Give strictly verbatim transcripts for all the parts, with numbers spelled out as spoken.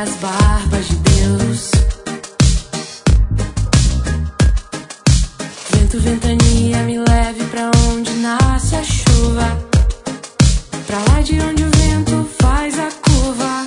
as barbas de Deus. Vento, ventania, me leve pra onde nasce a chuva, pra lá de onde o vento faz a curva.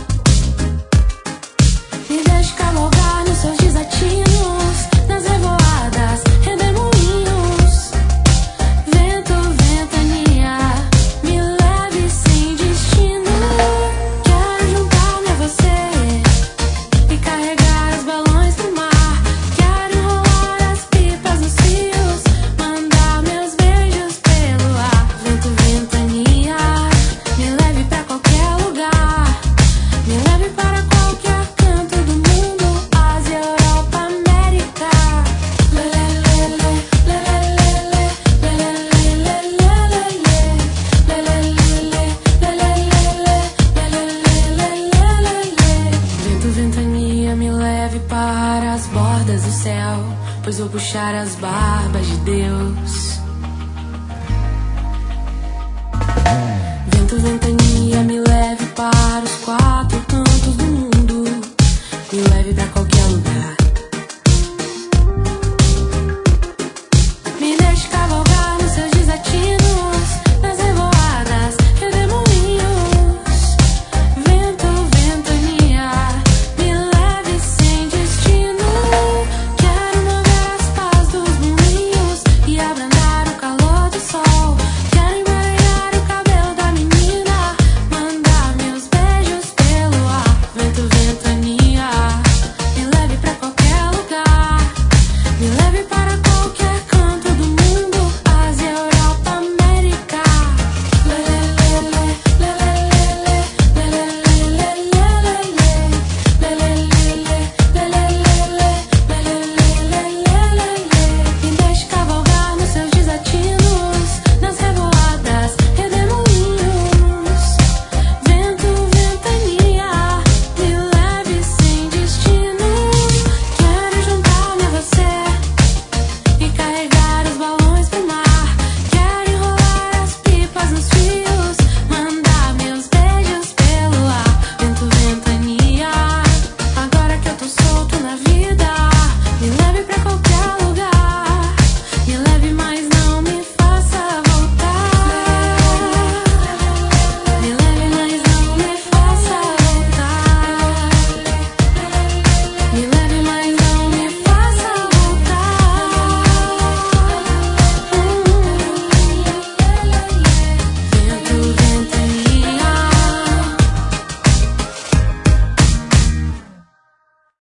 Me deixe cavalgar nos seus desatinos, nas revoadas, redemoinhos. Vento, ventania, me leve sem destino. Quero juntar-me a você e carregar os balões pro mar. Quero enrolar as pipas nos fios, mandar meus beijos pelo ar. Vento, ventania, me leve pra qualquer lugar, me leve para qualquer canto do mundo, Ásia, Europa, América. Vento, ventania, me leve para as bordas do céu, pois vou puxar as barbas de Deus. Vento, ventania, me leve para